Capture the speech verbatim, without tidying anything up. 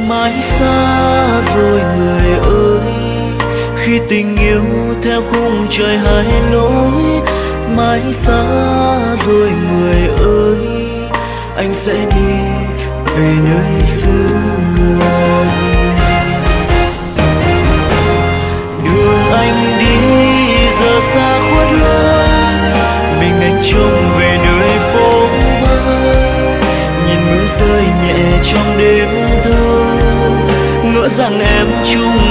mãi xa rồi người ơi, khi tình yêu theo khung trời hai lối. Mãi xa rồi người ơi, anh sẽ đi về nơi xưa. Đường anh đi giờ xa khuất lối, mình anh trông về nơi phố vắng. Nhìn mưa rơi nhẹ trong đêm thâu, ngỡ rằng em chung